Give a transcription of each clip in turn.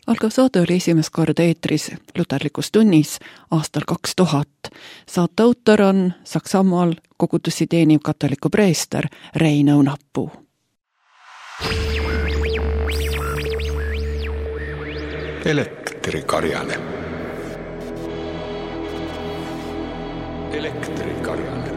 Algav saade oli esimest korda eetris luterlikus tunnis aastal 2000. Saate autor on Saksamaal kogudusi teeniv katoliku preester Rein Õunapuu. Elektrikarjane. Elektrikarjane.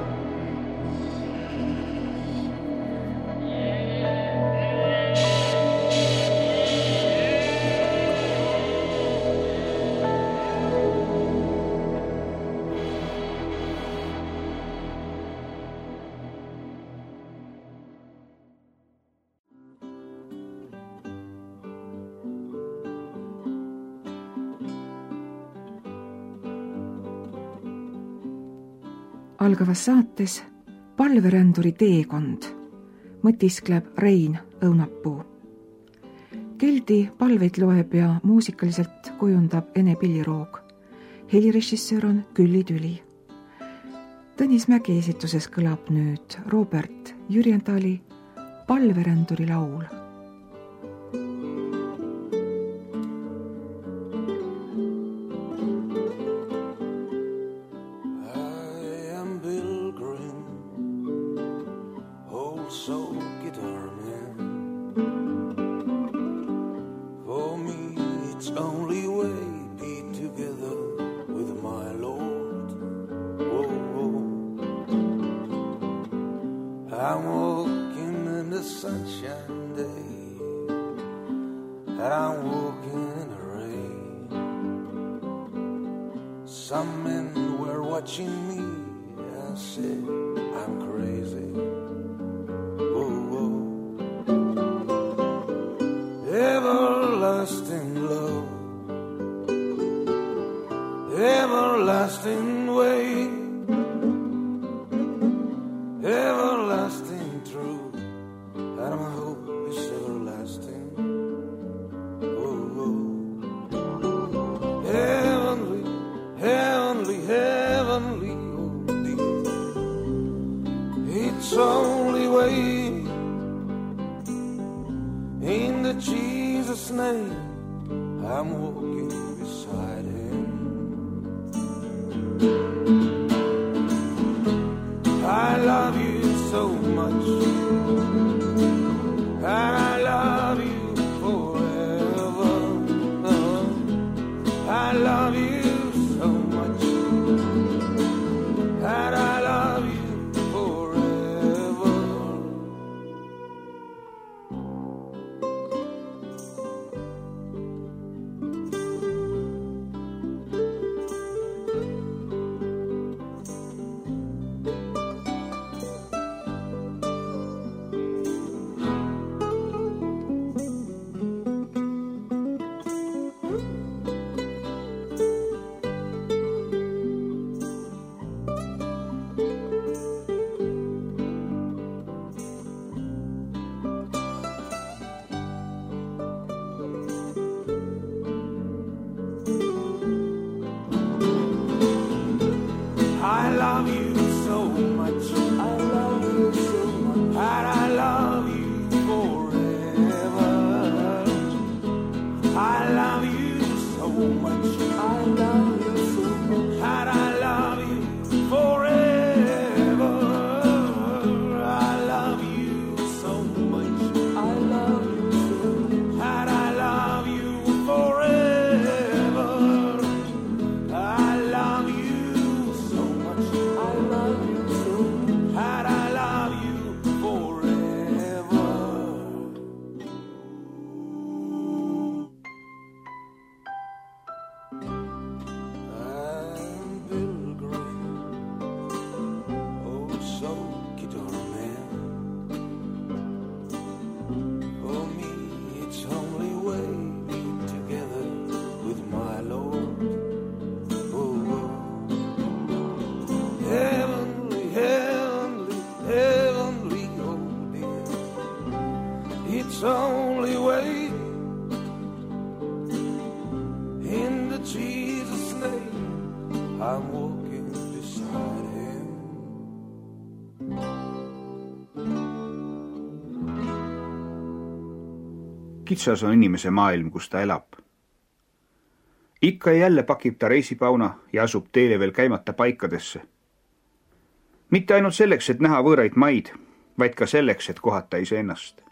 Algavas saates palveränduri teekond mõtiskleb Rein Õunapuu. Keldi palveid loeb ja muusikaliselt kujundab Ene Pilliroog. Helirežissöör on Külli Tüli. Tõnis Mägi esituses kõlab nüüd Robert Jürjendali palveränduri laul. I'm walking in the sunshine day, and I'm walking in the rain. Some men were watching me and said I'm crazy. Oh, oh. Everlasting love, everlasting way, everlasting truth, and my hope is everlasting. Oh, oh. Heavenly, heavenly, heavenly, oh dear. It's only way in the Jesus' name. I'm walking beside him. I love you so much, and I love you forever. I love you so much, and I love you forever. I love you so much, I love you so much, and I love you forever. I love you so much, I love you so much, and I love you forever. I love you so much, I love you so much, and I love you forever. I love you so much, I love you so much, and I love you forever. I'm Bill Green, oh so guitar man. For me it's only way being together with my Lord. Oh, oh. Heavenly, heavenly, heavenly, oh dear. It's only way in the Jesus' name. I'm walking beside him. Kitsas on inimese maailm, kus ta elab. Ikka ja jälle pakib ta reisipauna ja asub teele veel käimata paikadesse. Mitte ainult selleks, et näha võõraid maid, vaid ka selleks, et kohata iseennast.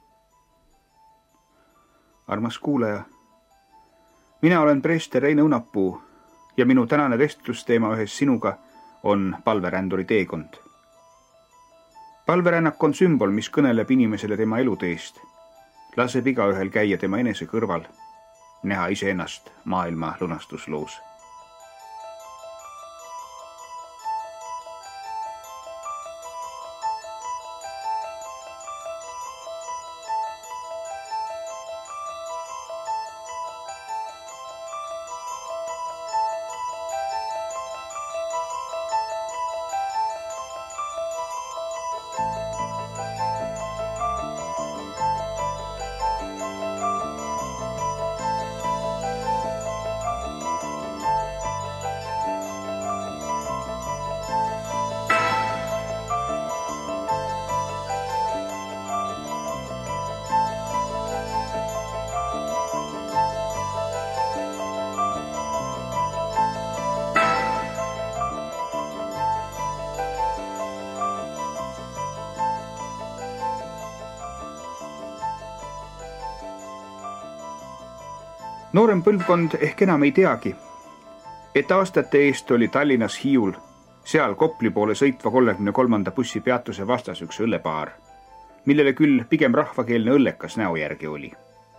Armas kuulaja, mina olen preester Rein Õunapuu ja minu tänane vestlusteema ühes sinuga on palveränduri teekond. Palverännak on sümbol, mis kõneleb inimesele tema eluteest, laseb igaühel käia tema enese kõrval, näha iseennast maailma lunastusloos. Noorem põlvkond ehk enam ei teagi, et aastate eest oli Tallinnas Hiiul, seal Kopli poole sõitva 33. bussipeatuse vastas üks õllepaar, millele küll pigem rahvakeelne õllekas näo järgi oli.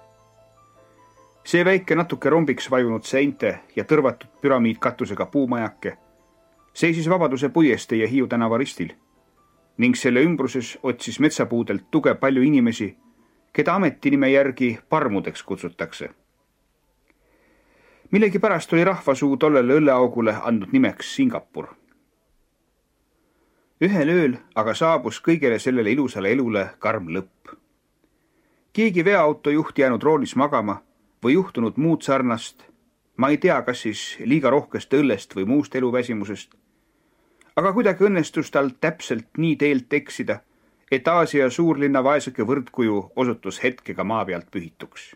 See väike natuke rombiks vajunud seinte ja tõrvatud püramiidkatusega puumajake seisis Vabaduse puiestee ja Hiiu tänava ristil ning selle ümbruses otsis metsapuudelt tuge palju inimesi, keda ametinime järgi parmudeks kutsutakse. Millegi pärast oli rahvasuu tollele õlleaugule andnud nimeks Singapur. Ühel ööl aga saabus kõigele sellele ilusale elule karm lõpp. Keegi veoauto juht jäänud roolis magama või juhtunud muud sarnast, ma ei tea, kas siis liiga rohkest õllest või muust eluväsimusest, aga kuidagi õnnestus tal täpselt nii teelt eksida, et Aasia suurlinna vaesake võrdkuju osutus hetkega maa pealt pühituks.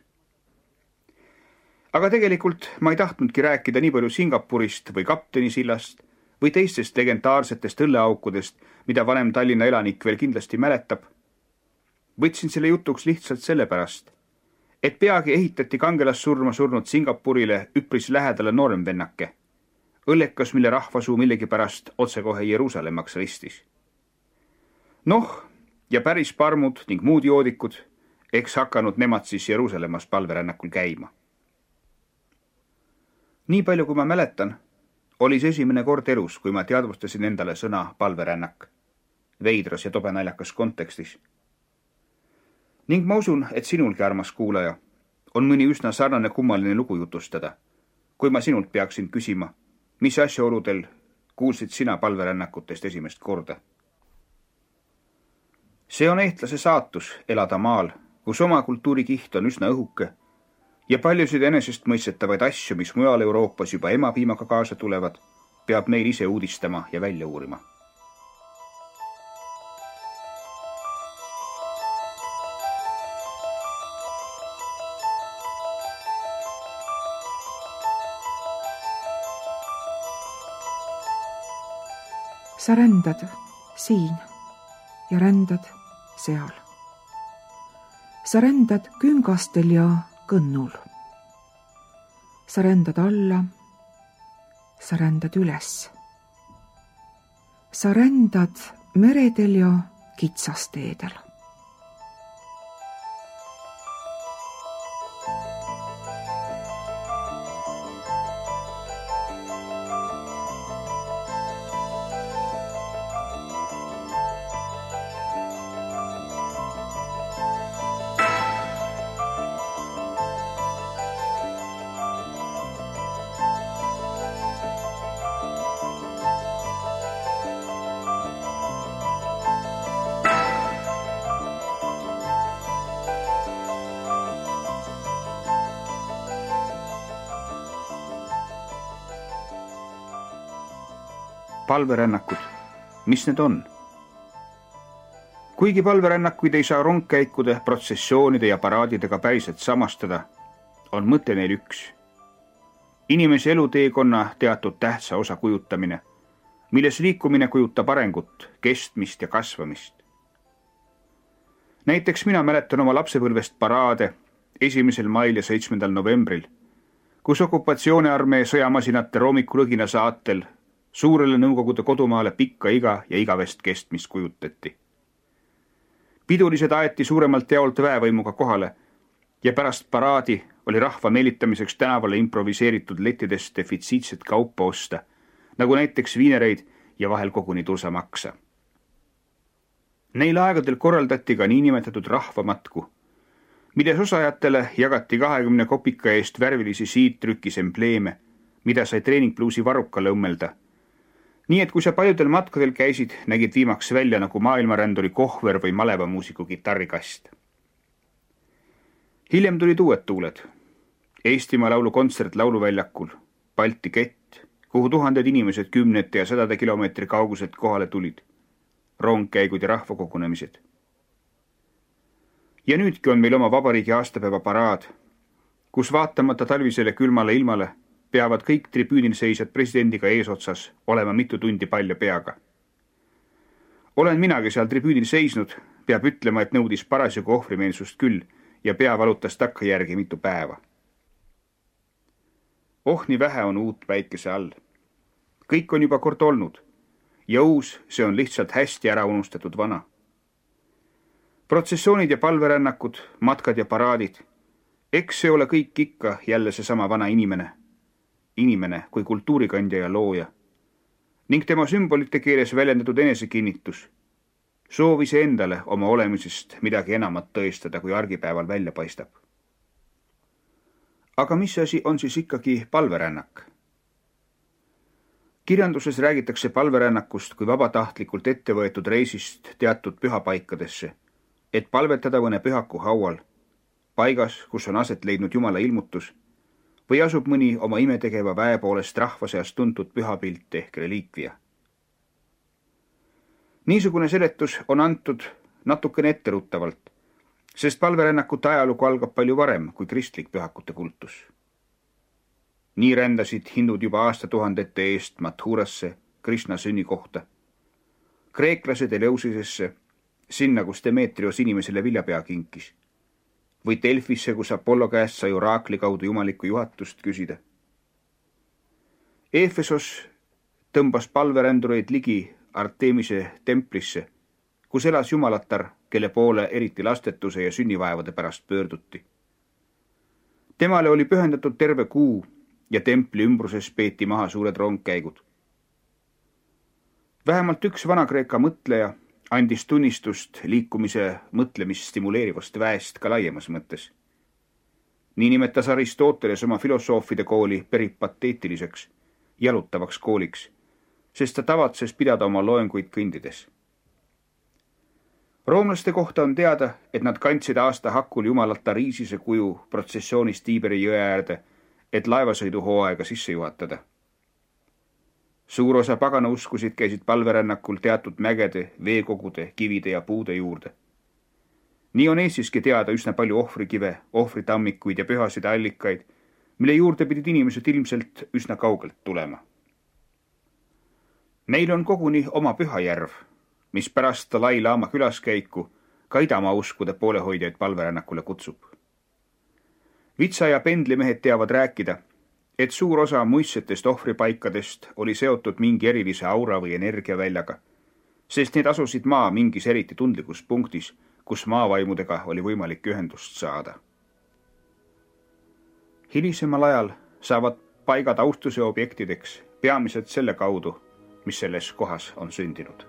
Aga tegelikult ma ei tahtnudki rääkida nii palju Singapurist või kaptenisillast või teistest legendaarsetest õlleaukudest, mida vanem Tallinna elanik veel kindlasti mäletab. Võtsin selle jutuks lihtsalt sellepärast, et peagi ehitati kangelassurma surnud Singapurile üpris lähedale noorem vennake, õllekas, mille rahvasuu millegipärast otsekohe Jeruusalemmaks ristis. Ja päris parmud ning muud joodikud, eks hakanud nemad siis Jeruusalemmas palverännakul käima. Nii palju, kui ma mäletan, oli see esimene kord elus, kui ma teadvustasin endale sõna palverännak, veidras ja tobenaljakas kontekstis. Ning ma usun, et sinulgi, armas kuulaja, on mõni üsna sarnane kummaline lugu jutustada, kui ma sinult peaksin küsima, mis asjaoludel kuulsid sina palverännakutest esimest korda. See on eestlase saatus elada maal, kus oma kultuurikiht on üsna õhuke ja paljusid enesestmõistetavaid asju, mis mujal Euroopas juba emapiimaga kaasa tulevad, peab meil ise uudistama ja välja uurima. Sa rändad siin ja rändad seal. Sa rändad küngastel ja kõnnul. Sa rändad alla, sa rändad üles. Sa rändad meredel ja kitsasteedel. Palverännakud, mis need on? Kuigi palverännakuid ei saa rongkäikude, protsessioonide ja paraadidega päriselt samastada, on mõte neil üks. inimese eluteekonna teatud tähtsa osa kujutamine, milles liikumine kujutab arengut, kestmist ja kasvamist. Näiteks mina mäletan oma lapsepõlvest paraade 1. mail ja 7. novembril, kus okupatsiooniarmee sõjamasinate roomikulõgina saatel suurele Nõukogude kodumaale pikka iga ja igavest kestmist kujutati. Pidulised aeti suuremalt jaolt väevõimuga kohale ja pärast paraadi oli rahva meelitamiseks tänavale improviseeritud lettidest defitsiitset kaupa osta, nagu näiteks viinereid ja vahel koguni tursamaksa. Neil aegadel korraldati ka niinimetatud rahvamatku, milles osajatele jagati 20 kopika eest värvilisi siidtrükis embleeme, mida sai treeningpluusi varrukale õmmelda. Nii et kui sa paljudel matkadel käisid, nägid viimaks välja nagu maailmaränduri kohver või malevamuusiku kitarrikast. Hiljem tulid uued tuuled. Eestimaa laulu kontsert lauluväljakul, Balti kett, kuhu tuhanded inimesed 10 ja 100 kilomeetri kauguselt kohale tulid, rongkäigud ja rahvakogunemised. Ja nüüdki on meil oma vabariigi aastapäeva paraad, kus vaatamata talvisele külmale ilmale peavad kõik tribüünil seisjad presidendiga eesotsas olema mitu tundi palja peaga. Olen minagi seal tribüünil seisnud, peab ütlema, et nõudis parasjagu ohvrimeelsust küll ja pea valutas takkajärgi mitu päeva. Nii vähe on uut päikese all. Kõik on juba kord olnud ja uus, see on lihtsalt hästi ära unustatud vana. Protsessioonid ja palverännakud, matkad ja paraadid, eks see ole kõik ikka jälle see sama vana inimene kui kultuurikandja ja looja, ning tema sümbolite keeles väljendatud enesekinnitus, soovis endale oma olemisest midagi enamat tõestada, kui argipäeval välja paistab. Aga mis asi on siis ikkagi palverännak? Kirjanduses räägitakse palverännakust kui vabatahtlikult ette võetud reisist teatud pühapaikadesse, et palvetada mõne pühaku haual, paigas, kus on aset leidnud Jumala ilmutus, või asub mõni oma imetegeva väe poolest rahva seas tuntud pühapilt ehk reliikvia. Niisugune seletus on antud natukene etteruttavalt, sest palverännakute ajalugu algab palju varem kui kristlik pühakute kultus. Nii rändasid hindud juba aastatuhandete eest Mathurasse, Krishna sünnikohta, kreeklased Eleusisesse, sinna, kus Demetrios inimesele viljapea kinkis, või Delfisse, kus Apollo käest sai oraakli kaudu jumalikku juhatust küsida. Efesos tõmbas palverändureid ligi Artemise templisse, kus elas jumalatar, kelle poole eriti lastetuse ja sünnivaevade pärast pöörduti. Temale oli pühendatud terve kuu ja templi ümbruses peeti maha suured rongkäigud. Vähemalt üks Vana-Kreeka mõtleja andis tunnistust liikumise mõtlemist stimuleerivast väest ka laiemas mõttes. Nii nimetas Aristoteles oma filosoofide kooli peripateetiliseks, jalutavaks kooliks, sest ta tavatses pidada oma loenguid kõndides. Roomlaste kohta on teada, et nad kandsid aasta hakul jumalata Riisise kuju protsessioonist Tiiberi jõe äärde, et laevasõiduhooaega sisse juhatada. Suur osa pagana uskusid käisid palverännakul teatud mägede, veekogude, kivide ja puude juurde. Nii on Eestiski teada üsna palju ohvrikive, ohvritammikuid ja pühasid allikaid, mille juurde pidid inimesed ilmselt üsna kaugelt tulema. Meil on koguni oma pühajärv, mis pärast Dalai-laama külaskäiku ka idamaa uskude poolehoidjaid palverännakule kutsub. Vitsa ja pendlimehed teavad rääkida, et suur osa muistsetest ohvripaikadest oli seotud mingi erilise aura või energiaväljaga, sest need asusid maa mingis eriti tundlikus punktis, kus maavaimudega oli võimalik ühendust saada. Hilisemal ajal saavad paigad austuse objektideks peamiselt selle kaudu, mis selles kohas on sündinud.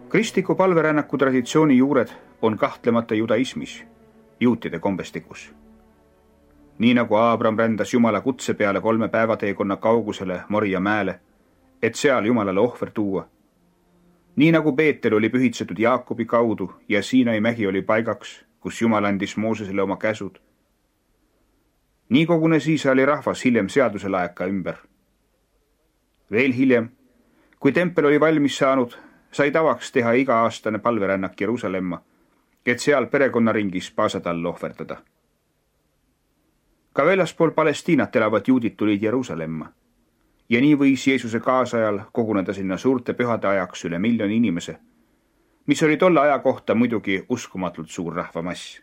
Kristliku palverännaku traditsiooni juured on kahtlemata judaismis, juutide kombestikus. Nii nagu Aabram rändas Jumala kutse peale 3 päevateekonna kaugusele Moria mäele, et seal Jumalale ohver tuua. Nii nagu Peeter oli pühitsetud Jaakobi kaudu ja Siinai mägi oli paigaks, kus Jumal andis Moosesele oma käsud. Nii kogunes Iisraeli rahvas hiljem seaduse laeka ümber. Veel hiljem, kui tempel oli valmis saanud, sai tavaks teha iga-aastane palverännak Jeruusalemma, et seal perekonnaringis paasatall ohverdada. Ka väljaspool Palestiinat elavad juudid tulid Jeruusalemma ja nii võis Jeesuse kaasajal koguneda sinna suurte pühade ajaks üle 1 miljoni inimese, mis oli tolle aja kohta muidugi uskumatult suur rahvamass.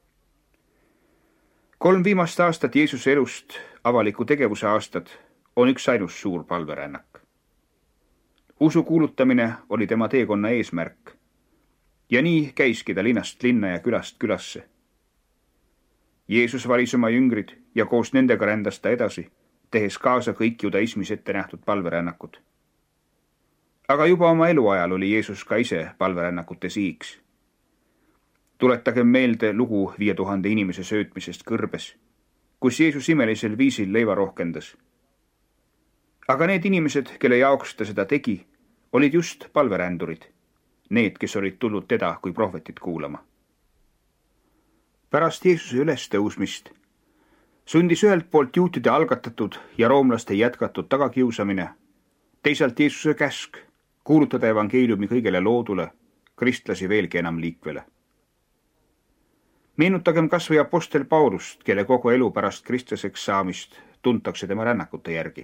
3 viimast aastat Jeesuse elust, avaliku tegevuse aastad, on üks ainus suur palverännak. Usu kuulutamine oli tema teekonna eesmärk ja nii käiski ta linnast linna ja külast külasse. Jeesus valis oma jüngrid ja koos nendega rändas ta edasi, tehes kaasa kõik judaismis ette nähtud palverännakud. Aga juba oma eluajal oli Jeesus ka ise palverännakute sihiks. Tuletagem meelde lugu 5000 inimese söötmisest kõrbes, kus Jeesus imelisel viisil leiva rohkendas. Aga need inimesed, kelle jaoks ta seda tegi, olid just palverändurid, need, kes olid tulnud teda kui prohvetit kuulama. Pärast Jeesuse ülestõusmist sundis ühelt poolt juutide algatatud ja roomlaste jätkatud tagakiusamine, teisalt Jeesuse käsk kuulutada evangeeliumi kõigele loodule, kristlasi veelgi enam liikvele. Meenutagem kas või apostel Paulust, kelle kogu elu pärast kristlaseks saamist tuntakse tema rännakute järgi.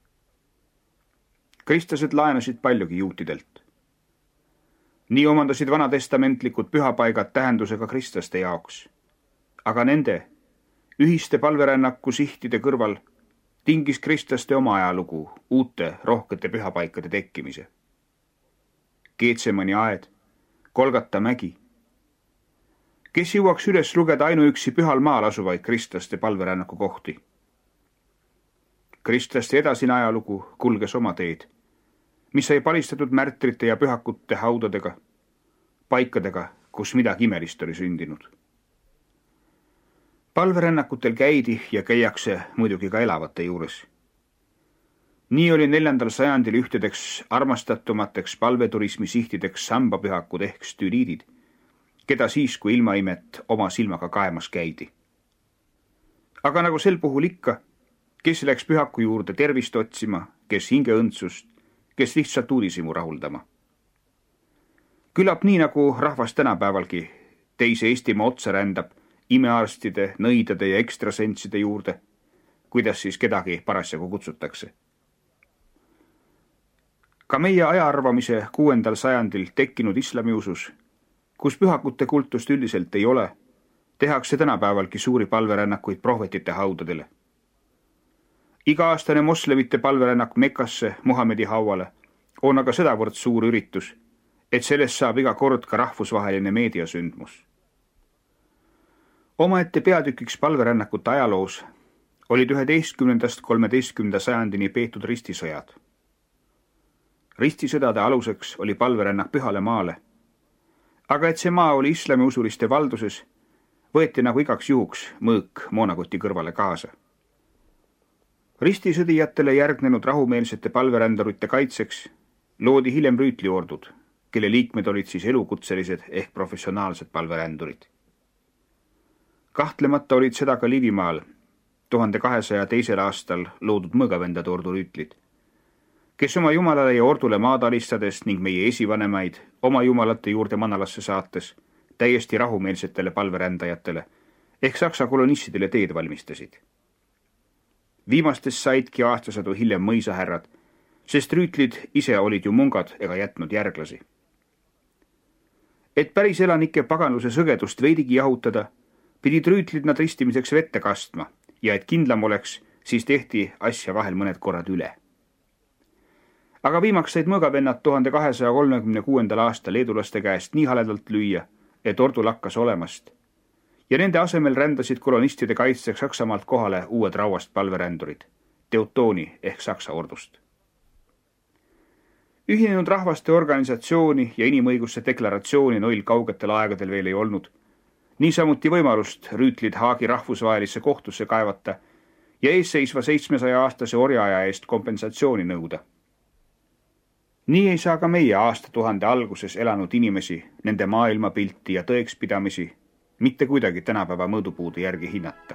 Kristlased laenasid paljugi juutidelt. Nii omandasid vanatestamentlikud pühapaigad tähendusega kristlaste jaoks. Aga nende ühiste palverännaku sihtide kõrval tingis kristlaste oma ajalugu uute rohkete pühapaikade tekkimise. Geetsemani aed, Golgata mägi. Kes jõuaks üles lugeda ainuüksi pühal maal asuvaid kristlaste palverännaku kohti? Kristlaste edasine ajalugu kulges oma teed, mis sai palistatud märtrite ja pühakute haudadega, paikadega, kus midagi imelist oli sündinud. Palverännakutel käidi ja käiakse muidugi ka elavate juures. Nii oli 4. sajandil ühtedeks armastatumateks palveturismi sihtideks sambapühakud ehk stüriidid, keda siis, kui ilmaimet oma silmaga kaemas käidi. Aga nagu sel puhul ikka, kes läks pühaku juurde tervist otsima, kes hingeõndsust, kes lihtsalt uudishimu rahuldama. Küllap nii nagu rahvas tänapäevalgi teise Eestimaa otsa rändab imearstide, nõidade ja ekstrasentside juurde, kuidas siis kedagi parasjagu kutsutakse. Ka meie ajaarvamise 6. sajandil tekkinud islamiusus, kus pühakute kultust üldiselt ei ole, tehakse tänapäevalgi suuri palverännakuid prohvetite haudadele. Iga-aastane moslemite palverännak Mekkasse Muhamedi hauale on aga sedavõrd suur üritus, et sellest saab iga kord ka rahvusvaheline meediasündmus. Omaette peatükiks palverännakute ajaloos olid 11.–13. sajandini peetud ristisõjad. Ristisõdade aluseks oli palverännak Pühale maale, aga et see maa oli islamiusuliste valduses, võeti nagu igaks juhuks mõõk moonakoti kõrvale kaasa. Ristisõdijatele järgnenud rahumeelsete palverändurite kaitseks loodi hiljem rüütliordud, kelle liikmed olid siis elukutselised ehk professionaalsed palverändurid. Kahtlemata olid seda ka Liivimaal 1202. aastal loodud mõõgavendade ordu rüütlid, kes oma jumalale ja ordule maad alistades ning meie esivanemaid oma jumalate juurde manalasse saates täiesti rahumeelsetele palverändajatele ehk saksa kolonistidele teed valmistasid. Viimastest saidki aastasadu hiljem mõisahärrad, sest rüütlid ise olid ju mungad ega jätnud järglasi. Et päris elanike paganluse sõgedust veidigi jahutada, pidid rüütlid nad ristimiseks vette kastma ja et kindlam oleks, siis tehti asja vahel mõned korrad üle. Aga viimaks said mõõgavennad 1236. aastal leedulaste käest nii haledalt lüüa, et ordu lakkas olemast ja nende asemel rändasid kolonistide kaitseks Saksamaalt kohale uued rauast palverändurid, Teutooni ehk Saksa ordust. Ühinenud rahvaste organisatsiooni ja inimõiguste deklaratsiooni noil kaugetel aegadel veel ei olnud. Niisamuti võimalust rüütlid Haagi rahvusvahelisse kohtusse kaevata ja eesseisva 700-aastase orjaaja eest kompensatsiooni nõuda. Nii ei saa ka meie aastatuhande alguses elanud inimesi, nende maailmapilti ja tõekspidamisi mitte kuidagi tänapäeva mõõdupuude järgi hinnata.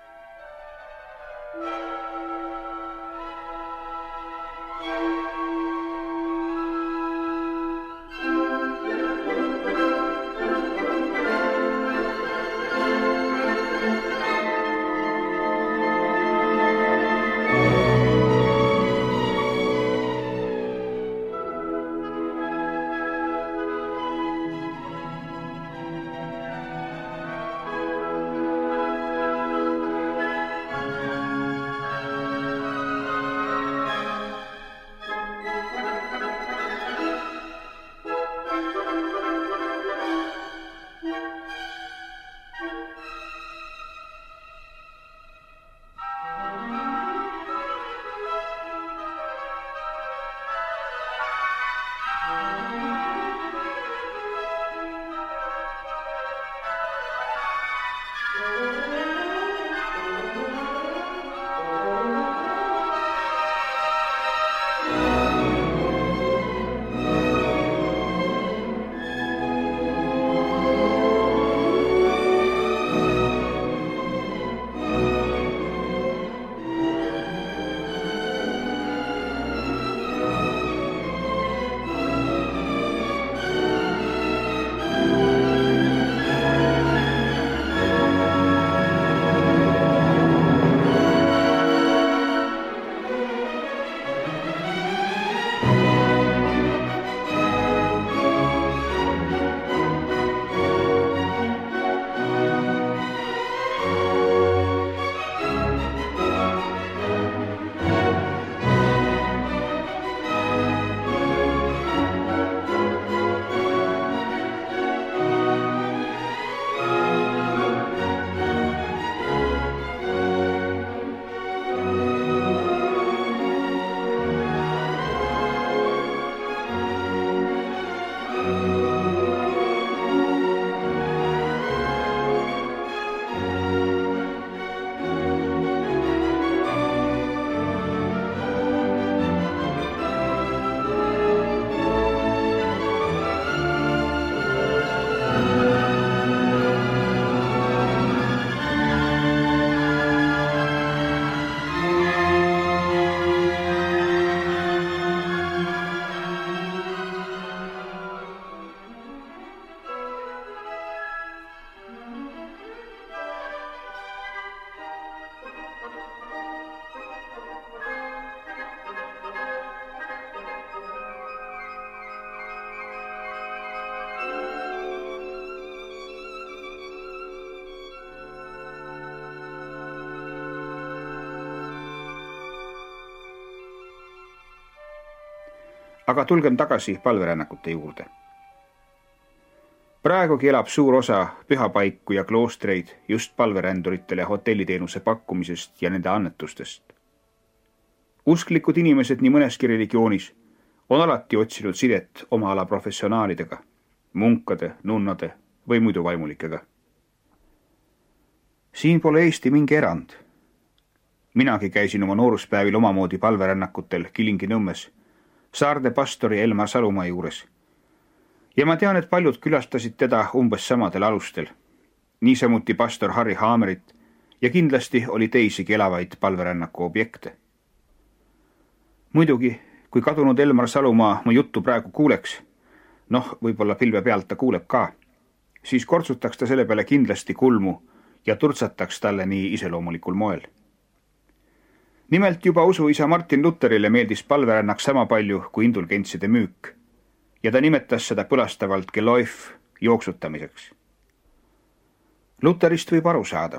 Aga tulgem tagasi palverännakute juurde. Praegugi elab suur osa pühapaiku ja kloostreid just palveränduritele hotelliteenuse pakkumisest ja nende annetustest. Usklikud inimesed nii mõneski religioonis on alati otsinud sidet oma ala professionaalidega, munkade, nunnade või muidu vaimulikega. Siin pole Eesti mingi erand. Minagi käisin oma nooruspäevil omamoodi palverännakutel Kilingi-Nõmmes Saarde pastori Elmar Salumaa juures. Ja ma tean, et paljud külastasid teda umbes samadel alustel. Niisamuti pastor Harri Haamerit ja kindlasti oli teisigi elavaid palverännaku objekte. Muidugi, kui kadunud Elmar Salumaa mu juttu praegu kuuleks, võib-olla pilve pealt ta kuuleb ka, siis kortsutaks ta selle peale kindlasti kulmu ja turtsataks talle nii iseloomulikul moel. Nimelt juba usuisa Martin Lutherile meeldis palverännak sama palju kui indulgentside müük ja ta nimetas seda põlastavalt geläuf jooksutamiseks. Lutherist võib aru saada.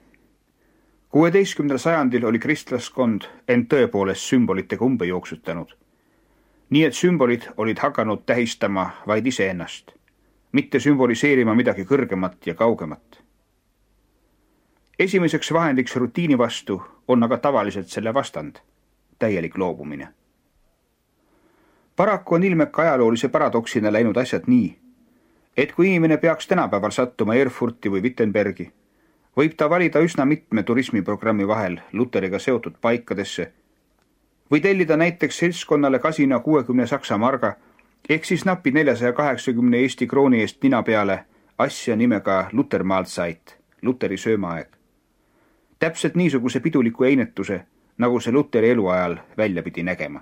16. sajandil oli kristlaskond end tõepoolest sümbolitega umbe jooksutanud. Nii et sümbolid olid hakanud tähistama vaid iseennast, mitte sümboliseerima midagi kõrgemat ja kaugemat. Esimeseks vahendiks rutiini vastu on aga tavaliselt selle vastand, täielik loobumine. Paraku on ilmeka ajaloolise paradoksina läinud asjad nii, et kui inimene peaks tänapäeval sattuma Erfurti või Wittenbergi, võib ta valida üsna mitme turismiprogrammi vahel Luteriga seotud paikadesse või tellida näiteks seltskonnale kasina 60 Saksa marga ehk siis napi 480 Eesti krooni eest nina peale asja nimega Lutermahlzeit, Luteri söömaaeg. Täpselt niisuguse piduliku einetuse, nagu see Luteri eluajal välja pidi nägema.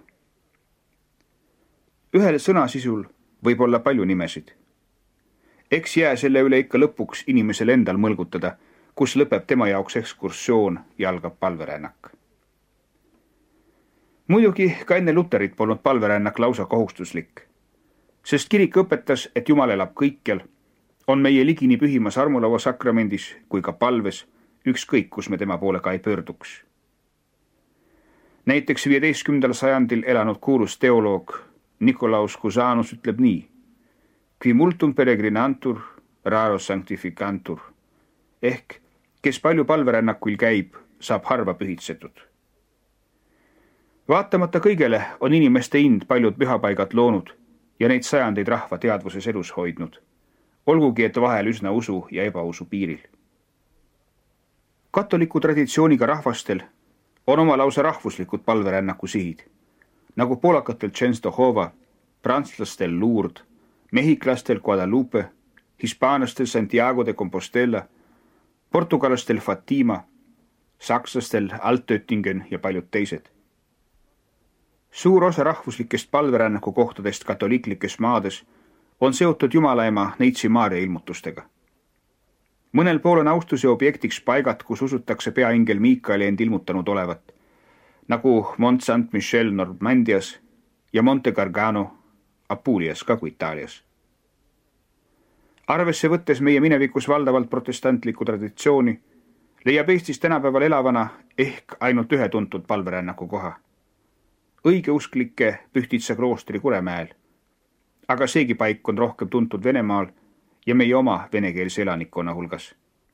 Ühel sõnasisul võib olla palju nimesid. Eks jää selle üle ikka lõpuks inimesel endal mõlgutada, kus lõpeb tema jaoks ekskursioon ja algab palverännak. Muidugi ka enne Luterit polnud palverännak lausa kohustuslik, sest kirik õpetas, et Jumal elab kõikjal, on meie ligini pühimas armulava sakramendis kui ka palves, ükskõik kus me tema poole ka ei pöörduks. Näiteks 15. sajandil elanud kuulus teoloog Nikolaus Cusanus ütleb nii: Qui multum peregrinantur, raro sanctificantur, ehk kes palju palverännakuil käib, saab harva pühitsetud. Vaatamata kõigele on inimeste ind paljud pühapaigad loonud ja neid sajandeid rahva teadvuses elus hoidnud, olgugi et vahel üsna usu ja ebausu piiril. Katoliku traditsiooniga rahvastel on oma lausa rahvuslikud palverännaku sihid, nagu poolakatel Częstochowa, prantslastel Lourdes, mehhiklastel Guadalupe, hispaanlastel Santiago de Compostela, portugalastel Fatima, sakslastel Altöttingen ja paljud teised. Suur osa rahvuslikest palverännaku kohtadest katoliiklikes maades on seotud Jumalaema Neitsi Maarja ilmutustega. Mõnel pool on austuse objektiks paigad, kus usutakse peaingel Miikaeli end ilmutanud olevat, nagu Mont Saint-Michel Normandias ja Monte Gargano Apulias, kagu Itaalias. Arvesse võttes meie minevikus valdavalt protestantlikku traditsiooni, leiab Eestis tänapäeval elavana ehk ainult ühe tuntud palverännaku koha. Õigeusklike Pühtitsa kloostri Kuremäel, aga seegi paik on rohkem tuntud Venemaal ja meie oma venekeelse elanikkonna hulgas.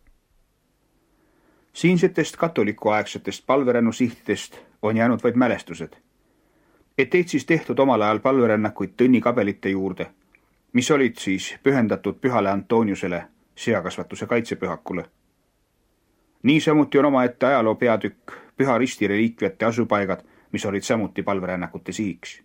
Siinsetest katolikuaegsetest palverännusihtidest on jäänud vaid mälestused, et Eestis tehtud omal ajal palverännakuid tõnnikabelite juurde, mis olid siis pühendatud pühale Antoniusele, seakasvatuse kaitsepühakule. Niisamuti on omaette ajaloo peatükk Püha Risti reliikviate asupaigad, mis olid samuti palverännakute sihiks.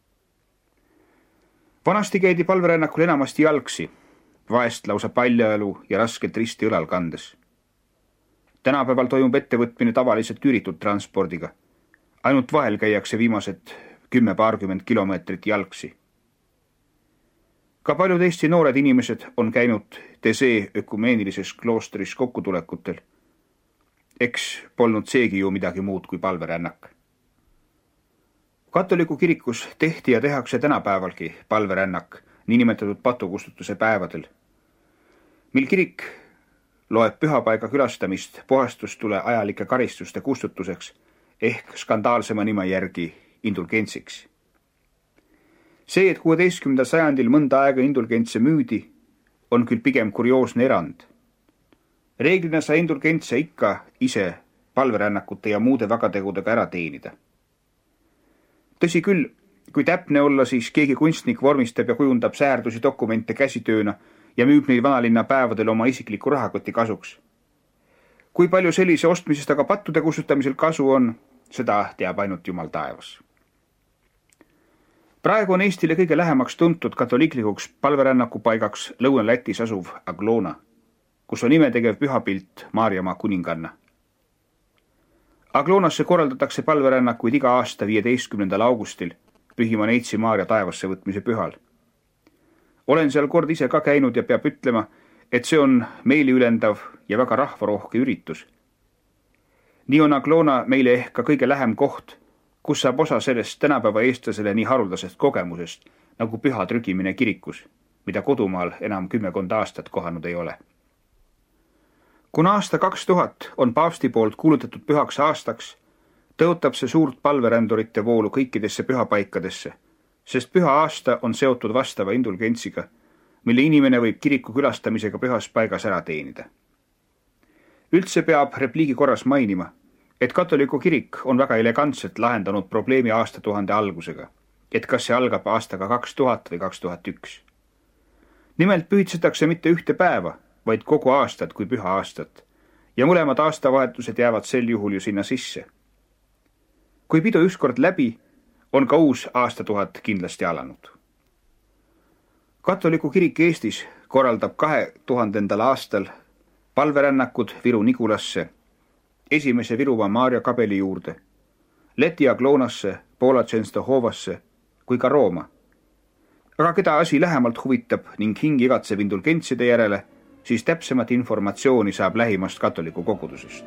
Vanasti käidi palverännakul enamasti jalgsi, vaest lausa paljajalu ja raskelt risti õlal kandes. Tänapäeval toimub ettevõtmine tavaliselt üüritud transpordiga. Ainult vahel käiakse viimased 10-20 kilomeetrit jalgsi. Ka paljud Eesti noored inimesed on käinud Tesee ökumeenilisest kloostris kokkutulekutel. Eks polnud seegi ju midagi muud kui palverännak. Katoliku kirikus tehti ja tehakse tänapäevalgi palverännak niinimetatud patukustutuse päevadel, mil kirik loeb pühapaiga külastamist puhastustule ajalike karistuste kustutuseks ehk skandaalsema nime järgi indulgentsiks. See, et 16. sajandil mõnda aega indulgentse müüdi, on küll pigem kurioosne erand. Reeglina sai indulgentse ikka ise palverännakute ja muude vagategudega ära teenida. Tõsi küll, kui täpne olla, siis keegi kunstnik vormistab ja kujundab säärdusi dokumente käsitööna ja müüb neid vanalinna päevadel oma isikliku rahakoti kasuks. Kui palju sellise ostmisest aga pattude kustutamisel kasu on, seda teab ainult Jumal taevas. Praegu on Eestile kõige lähemaks tuntud katoliiklikuks palverännaku paigaks Lõuna-Lätis asuv Aglona, kus on imetegev pühapilt Maarjamaa kuninganna. Aglonasse korraldatakse palverännakuid iga aasta 15. augustil Pühima Neitsi Maarja taevasse võtmise pühal. Olen seal kord ise ka käinud ja peab ütlema, et see on meeliülendav ja väga rahvarohke üritus. Nii on Aglona meile ehk ka kõige lähem koht, kus saab osa sellest tänapäeva eestlasele nii haruldasest kogemusest, nagu püha trügimine kirikus, mida kodumaal enam 10 aastat kohanud ei ole. Kuna aasta 2000 on paavsti poolt kuulutatud pühaks aastaks, tõotab see suurt palverändurite voolu kõikidesse pühapaikadesse, sest püha aasta on seotud vastava indulgentsiga, mille inimene võib kiriku külastamisega pühas paigas ära teenida. Üldse peab repliigi korras mainima, et katoliku kirik on väga elegantselt lahendanud probleemi aastatuhande algusega, et kas see algab aastaga 2000 või 2001. Nimelt pühitsetakse mitte ühte päeva, vaid kogu aastat kui püha aastat ja mõlemad aastavahetused jäävad sel juhul ju sinna sisse. Kui pidu ükskord läbi, on ka uus aastatuhat kindlasti alanud. Katoliku kirik Eestis korraldab 2000. aastal palverännakud Viru Nigulasse, esimese Virumaa Maarja kabeli juurde, Läti Agloonasse, Poola Tšenstohovasse kui ka Rooma. Aga keda asi lähemalt huvitab ning hing igatseb indulgentside järele, siis täpsemat informatsiooni saab lähimast katoliku kogudusest.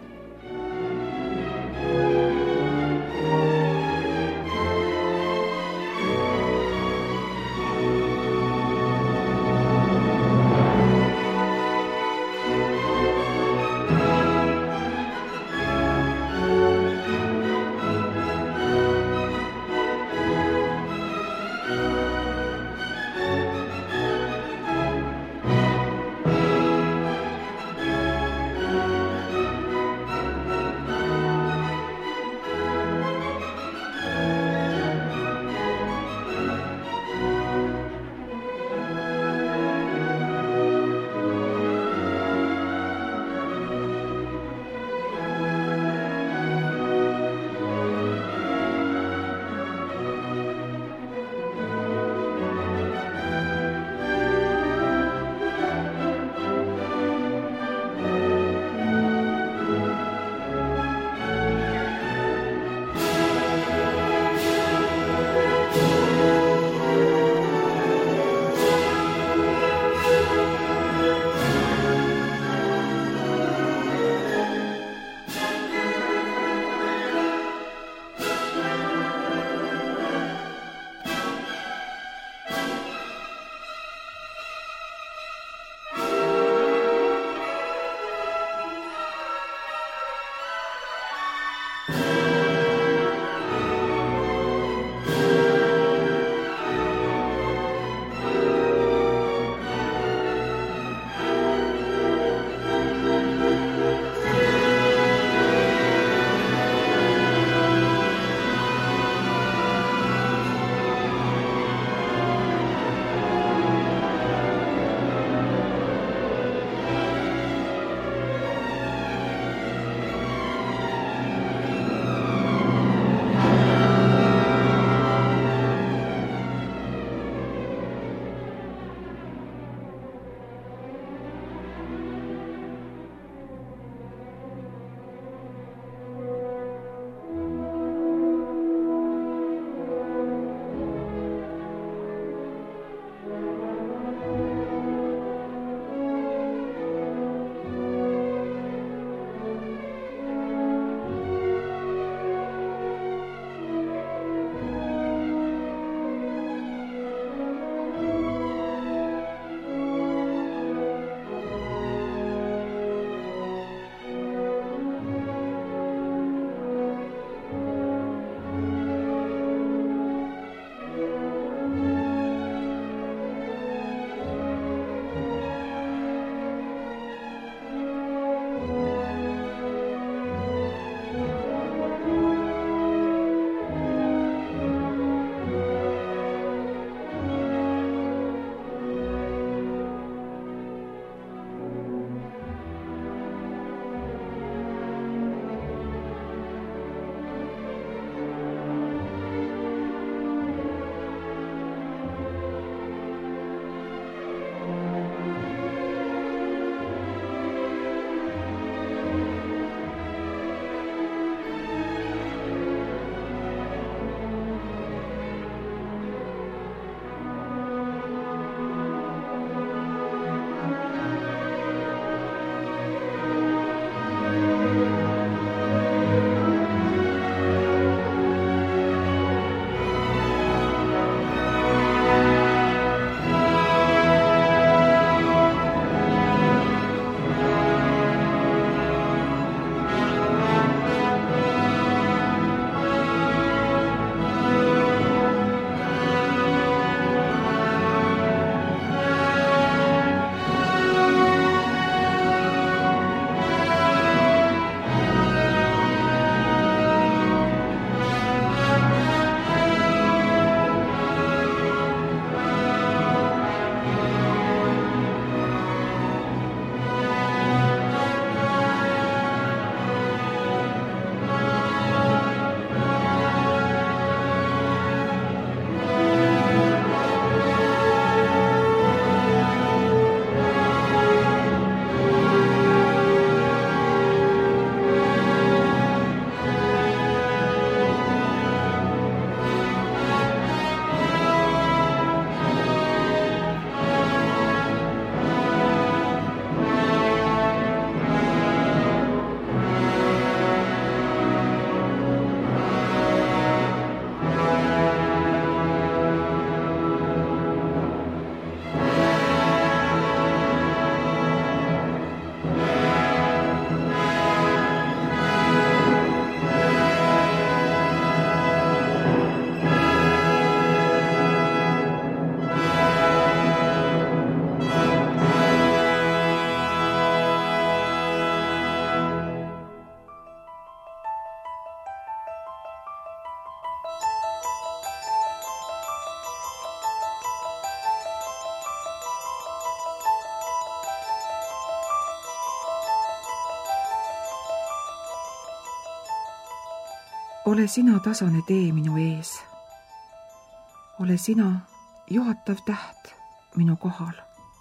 ole sina tasane tee minu ees. Ole sina juhatav täht minu kohal.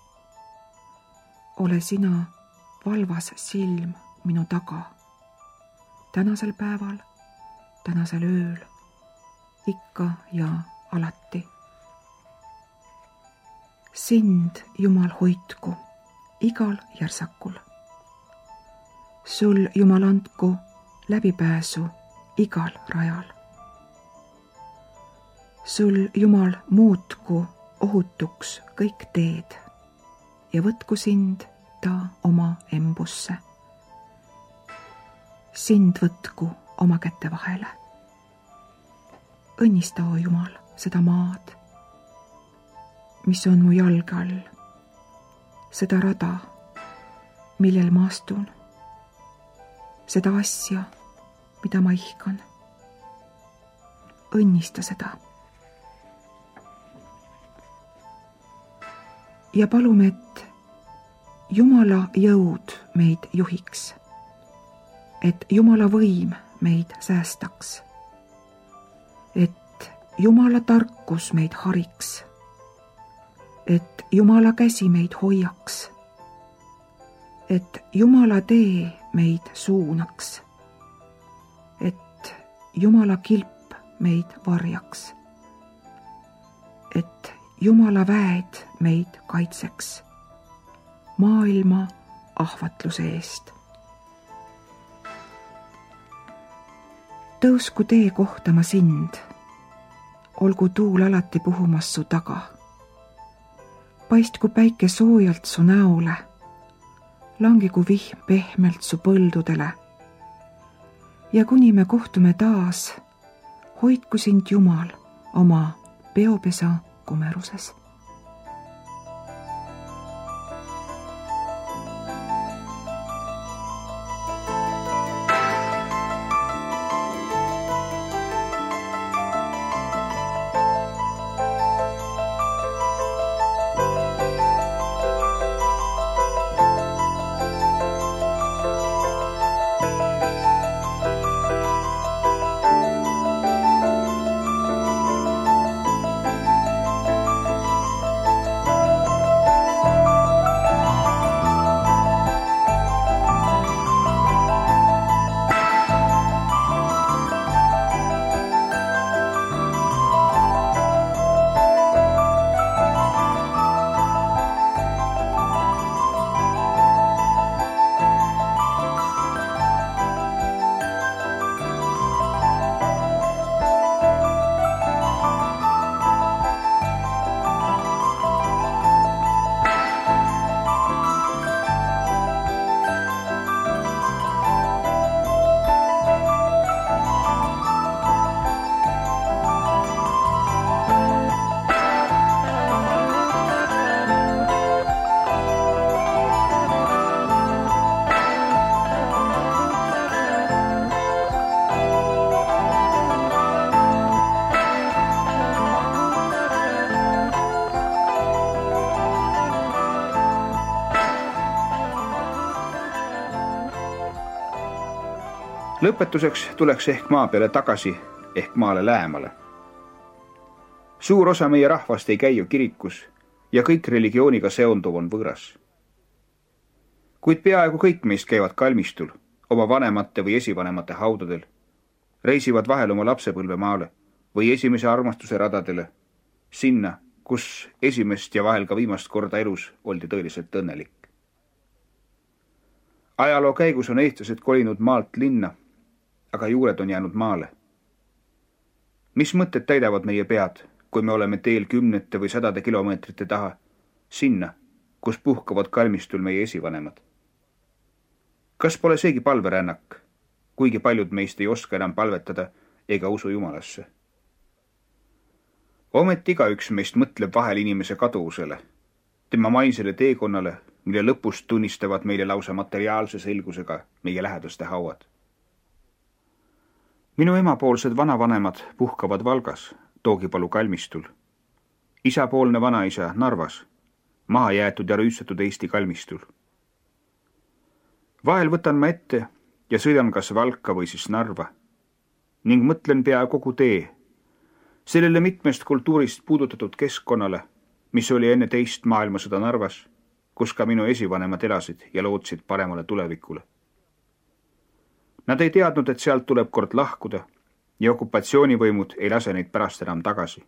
Ole sina valvas silm minu taga. Tänasel päeval, tänasel ööl, ikka ja alati. Sind, Jumal, hoidku igal järsakul. Sul, Jumal, andku läbipääsu igal rajal. Sul, Jumal, muutku ohutuks kõik teed ja võtku sind ta oma embusse. Sind võtku oma kätte vahele. Õnnista, o Jumal, seda maad, mis on mu jalge all, seda rada, millel ma astun, seda asja, mida ma ihkan. Õnnista seda. Ja palume, et Jumala jõud meid juhiks, et Jumala võim meid säästaks, et Jumala tarkus meid hariks, et Jumala käsi meid hoiaks, et Jumala tee meid suunaks, et Jumala kilp meid varjaks, et Jumala väed meid kaitseks maailma ahvatluse eest. Tõusku tee kohtama sind, olgu tuul alati puhumas su taga. Paistku päike soojalt su näole, langegu vihm pehmelt su põldudele. Ja kuni me kohtume taas, hoidku sind Jumal oma peopesa kumeruses. Lõpetuseks tuleks ehk maa peale tagasi, ehk maale lähemale. Suur osa meie rahvast ei käi ju kirikus ja kõik religiooniga seonduv on võõras. Kuid peaaegu kõik meist käivad kalmistul, oma vanemate või esivanemate haudadel, reisivad vahel oma lapsepõlve maale või esimese armastuse radadele, sinna, kus esimest ja vahel ka viimast korda elus oldi tõeliselt õnnelik. Ajaloo käigus on eestlased kolinud maalt linna, aga juured on jäänud maale. Mis mõtted täidavad meie pead, kui me oleme teel 10 või 100 kilomeetrite taha, sinna, kus puhkavad kalmistul meie esivanemad? Kas pole seegi palverännak, kuigi paljud meist ei oska enam palvetada ega usu Jumalasse? Ometi igaüks meist mõtleb vahel inimese kaduvusele, tema maisele teekonnale, mille lõpust tunnistavad meile lausa materiaalse selgusega meie lähedaste hauad. Minu emapoolsed vanavanemad puhkavad Valgas, Toogipalu kalmistul. Isapoolne vanaisa Narvas, maha jäetud ja rüütsatud Eesti kalmistul. Vahel võtan ma ette ja sõidan kas Valka või siis Narva. ning mõtlen pea kogu tee sellele mitmest kultuurist puudutatud keskkonnale, mis oli enne teist maailmasõda Narvas, kus ka minu esivanemad elasid ja lootsid paremale tulevikule. Nad ei teadnud, et sealt tuleb kord lahkuda ja okupatsioonivõimud ei lase neid pärast enam tagasi.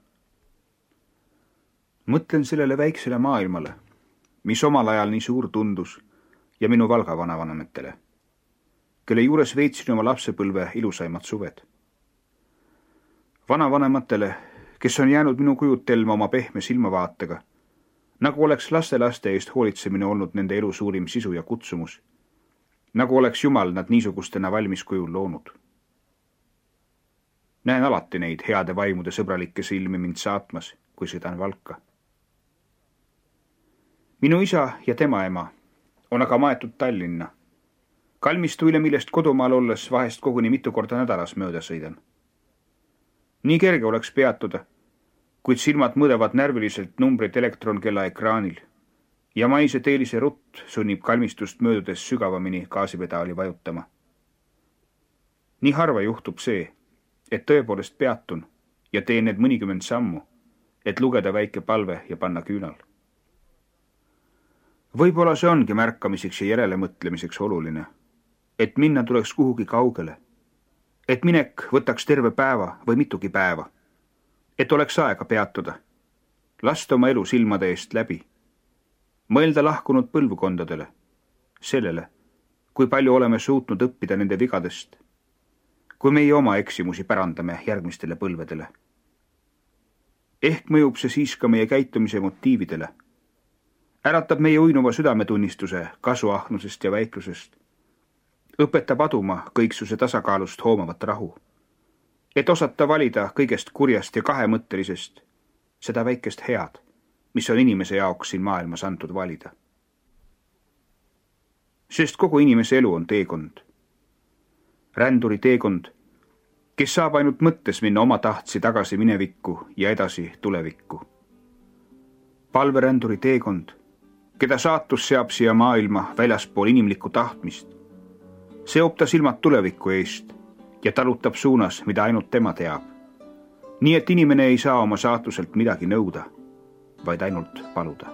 Mõtlen sellele väiksele maailmale, mis omal ajal nii suur tundus, ja minu Valga vanavanematele, kelle juures veetsin oma lapsepõlve ilusaimad suved. Vanavanematele, kes on jäänud minu kujutelma oma pehme silmavaatega, nagu oleks lastelaste eest hoolitsemine olnud nende elu suurim sisu ja kutsumus, nagu oleks Jumal nad niisugustena valmis kujul loonud. Näen alati neid heade vaimude sõbralikke silmi mind saatmas, kui sõidan Valka. Minu isa ja tema ema on aga maetud Tallinna, kalmistuile, millest kodumaal olles vahest koguni mitu korda nädalas mööda sõidan. Nii kerge oleks peatuda, kuid silmad mõõdavad närviliselt numbrid elektronkella ekraanil ja maise teelise rutt sunnib kalmistust möödudes sügavamini gaasipedaali vajutama. Nii harva juhtub see, et tõepoolest peatun ja teen need mõnikümmend sammu, et lugeda väike palve ja panna küünal. Võib-olla see ongi märkamiseks ja järelemõtlemiseks oluline, et minna tuleks kuhugi kaugele, et minek võtaks terve päeva või mitugi päeva, et oleks aega peatuda, lasta oma elu silmade eest läbi, mõelda lahkunud põlvkondadele, sellele, kui palju oleme suutnud õppida nende vigadest, kui meie oma eksimusi pärandame järgmistele põlvedele. Ehk mõjub see siis ka meie käitumise motiividele, äratab meie uinuva südametunnistuse kasuahnusest ja väiklusest, õpetab aduma kõiksuse tasakaalust hoomavat rahu, et osata valida kõigest kurjast ja kahemõttelisest seda väikest head, mis on inimese jaoks siin maailmas antud valida. Sest kogu inimese elu on teekond. Ränduri teekond, kes saab ainult mõttes minna oma tahtsi tagasi minevikku ja edasi tulevikku. Palveränduri teekond, keda saatus seab siia maailma väljaspool inimlikku tahtmist, seob ta silmad tuleviku eest ja talutab suunas, mida ainult tema teab. Nii et inimene ei saa oma saatuselt midagi nõuda, vaid ainult paluda.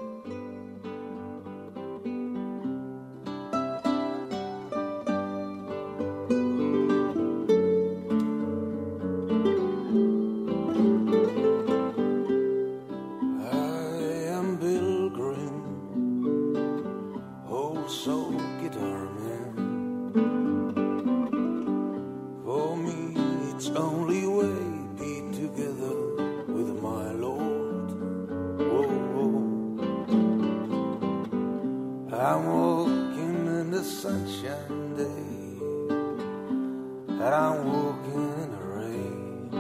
I'm walking in the sunshine day, and I'm walking in the rain.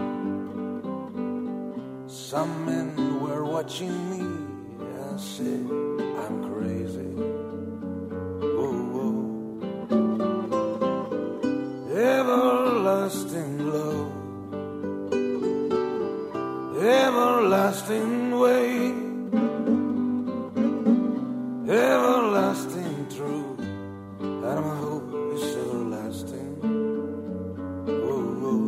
Some men were watching me and said I'm crazy. Oh, oh. Everlasting love, everlasting way, everlasting truth, and my hope is everlasting. Oh, oh.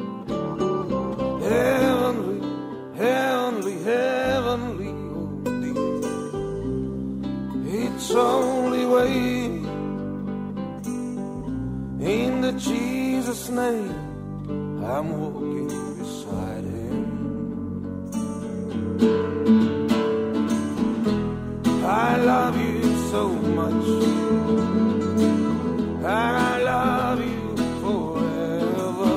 Heavenly, heavenly, heavenly, oh dear. It's only way in the Jesus' name. I'm walking beside him. I love you so much, and I love you forever.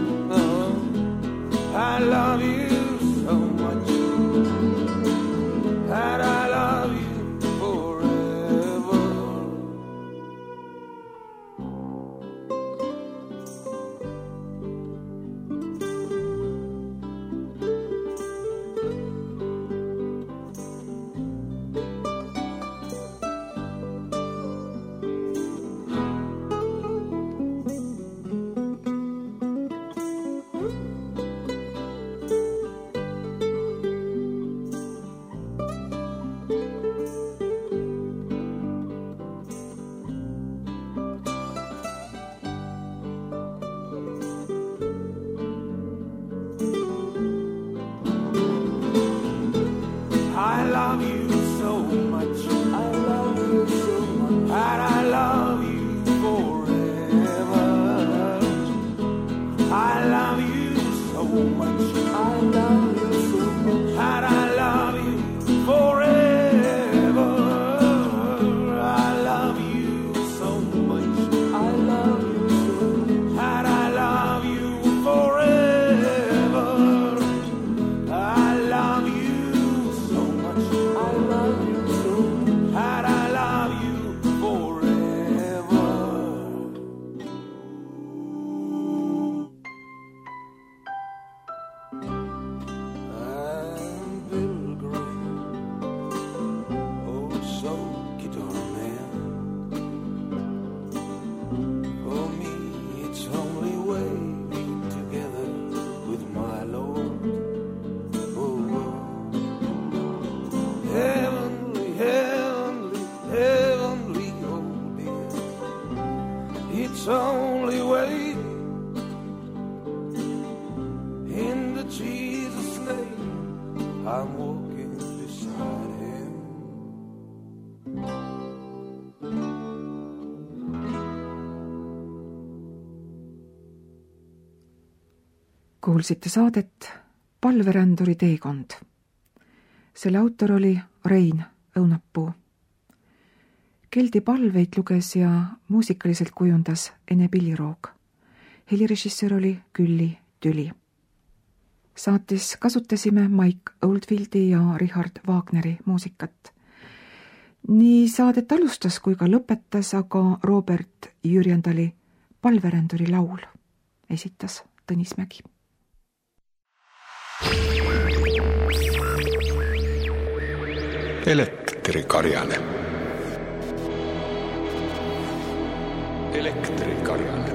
I love you so much, and I love you forever. much. I love you so much. And I love you forever. I love you so much. I love you so much. And I love you forever. I love you so much. I love you so much. And I love you forever. I'm Bill Graham, oh so guitar man. For me it's only waiting together with my Lord. Oh, heavenly, heavenly, heavenly, oh dear. It's only waiting in the Jesus' name. I'm walking beside him. Kuulsite saadet Palveränduri teekond. Selle autor oli Rein Õunapuu. Keldi palveid luges ja muusikaliselt kujundas Ene Pilliroog. Helirežissöör oli Külli Tüli. Saates kasutasime Mike Oldfieldi ja Richard Wagneri muusikat. Nii saadet alustas kui ka lõpetas aga Robert Jürjendali Palveränduri laul, esitas Tõnis Mägi. Elektrikarjane. Elektrikarjane.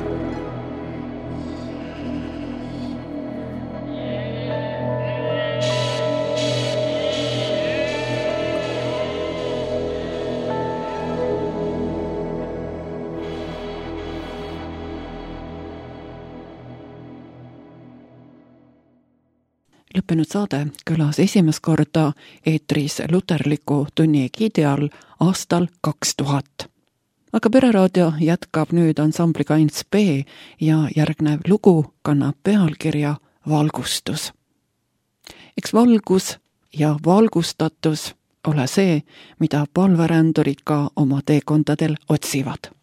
Lõppenud saade kõlas esimest korda eetris luterliku tunni egiidi all aastal 2000. Aga Pereraadio jätkab nüüd ansambliga Ants B ja järgnev lugu kannab pealkirja Valgustus. Eks valgus ja valgustatus ole see, mida palverändurid ka oma teekondadel otsivad.